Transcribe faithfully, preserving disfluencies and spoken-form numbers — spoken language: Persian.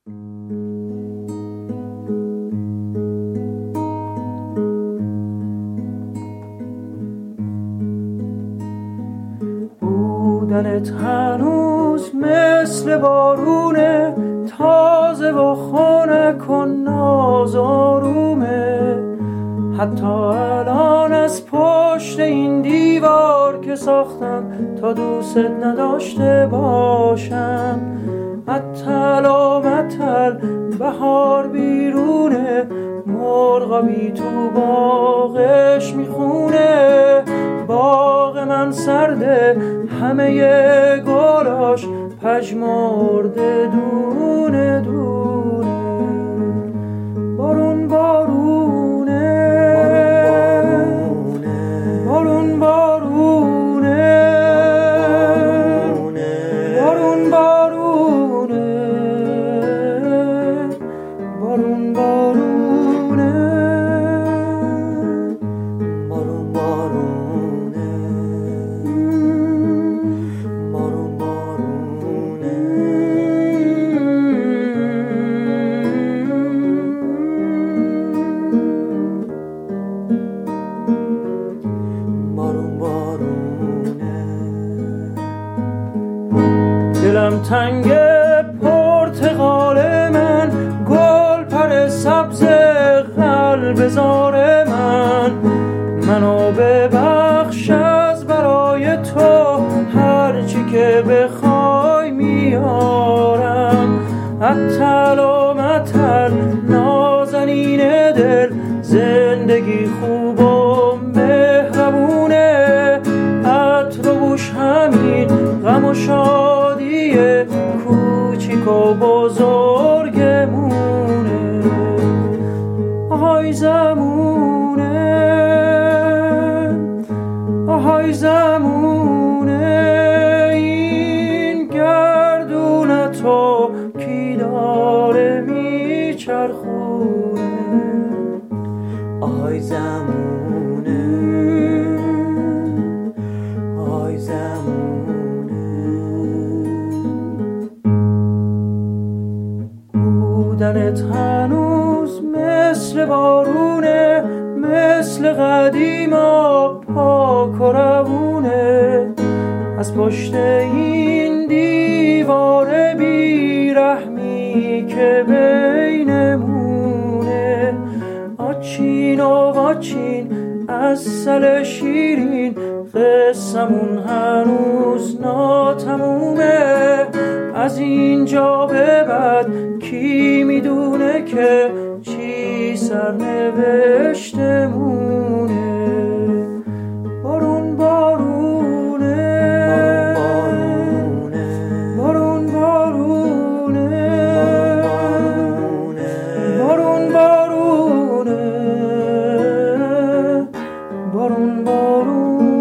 بودنت هنوز مثل بارونه، تازه و خنک و نازارومه. حتی الان از پشت این دیوار که ساختم تا دوست نداشته باشم، متل و متل بهار بیرونه، مرغابی تو باغش میخونه. باغ من سرده، همه گلاش پژمرده دونه دونه. بارون بارونه، بارون بارونه، بارون بارونه، بارون بارونه، بارون بارونه، بارون بارونه. بارون بارونه. دلم تنگ پرتقال من، گل پر سبز قلب زار من. منو ببخش از برای تو، هرچی که بخوای میارم. متل و متل نازنین دل، زندگی خوب و مهربونه. عطر و بوش همین غم و شادی کوچیک و بزرگمونه. آهای زمونه، آهای زمونه، این گردون تو کی داره میچرخونه. آهای زمونه، آهای زمونه. بودنت هنوز مثل بارونه، مثل قدیما پاک و روونه. از پشت این دیوار بیرحمی که بینمونه، آچین و واچین عسل شیرین، قصمون هنوز ناتمومه. از اینجا به بعد کی میدونه که چی سرنوشتمونه. بارون بارونه، بارون بارونه، بارون بارونه، بارون بارونه.